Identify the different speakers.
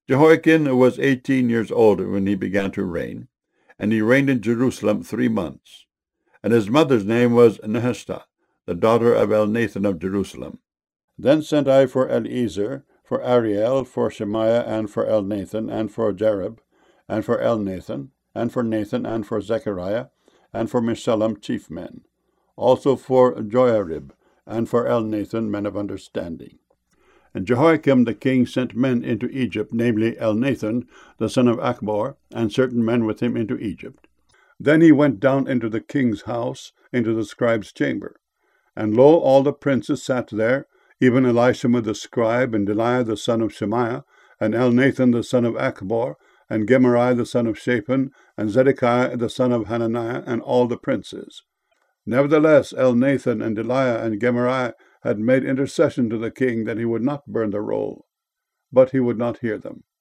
Speaker 1: Jehoiakim was 18 years old when he began to reign, and he reigned in Jerusalem 3 months. And his mother's name was Nehushta, the daughter of Elnathan of Jerusalem. Then sent I for Eliezer, for Ariel, for Shemaiah, and for Elnathan, and for Jarib, and for Elnathan, and for Nathan, and for Zechariah, and for Meshullam chief men, also for Joiarib, and for Elnathan men of understanding. And Jehoiakim the king sent men into Egypt, namely Elnathan the son of Achbor, and certain men with him into Egypt. Then he went down into the king's house, into the scribe's chamber. And lo, all the princes sat there, even Elishama the scribe, and Delaiah the son of Shemaiah, and Elnathan the son of Achbor, and Gemariah the son of Shaphan, and Zedekiah the son of Hananiah, and all the princes. Nevertheless, Elnathan and Delaiah and Gemariah had made intercession to the king that he would not burn the roll, but he would not hear them.